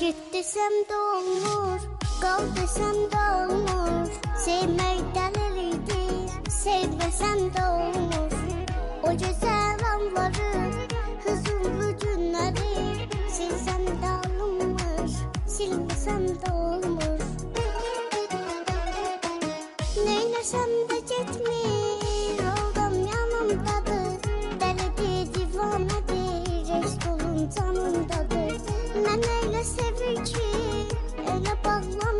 Git desem de olur, kal desem de olur. Sevmek delilidir, sevmesem de olur. O güzel anları, huzurlu günleri silsem de alınmır, silmesem de olmur. Neylesem de gitmir, oldum yanımdadır. Delidir, divanedir, eşk olun canımdadır. Mən elə sevir ki, elə bağlar